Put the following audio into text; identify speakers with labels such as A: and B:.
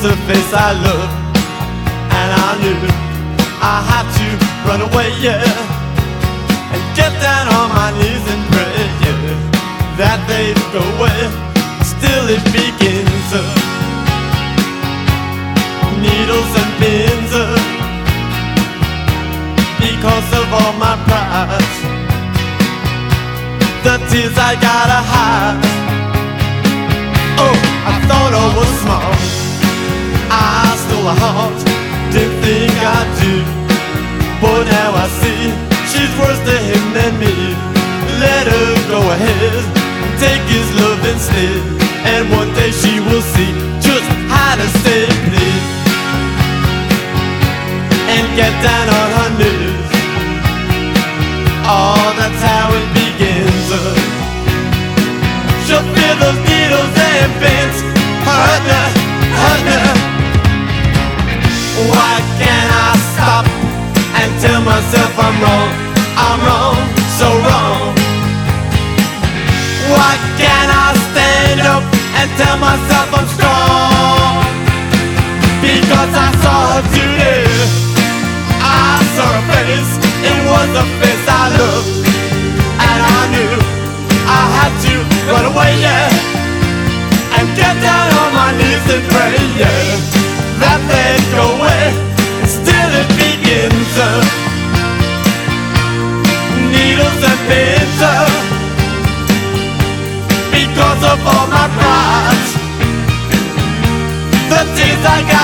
A: a face I love, and I knew I had to run away, yeah, and get down on my knees and pray, yeah, that they'd go away. Still it begins, needles and pins, because of all my pride, the tears I gotta hide. Oh, I thought I was smart, I stole her heart, didn't think I'd do, but now I see she's worse to him than me. Let her go ahead, take his love instead, and one day she will see just how to say please, and get down on her knees. Oh, that's how it begins. She'll feel those needles and pins, hurt her, hurt her. Why can't I stop and tell myself I'm wrong? I'm wrong, so wrong. Why can't I stand up and tell myself I'm strong? Because I saw her today, I saw her face, it was a face I loved, and I knew I had to run away, yeah, and get down on my knees and pray, yeah, that they'd go away. Still it begins, needles and pins, because of all my pride, the tears I got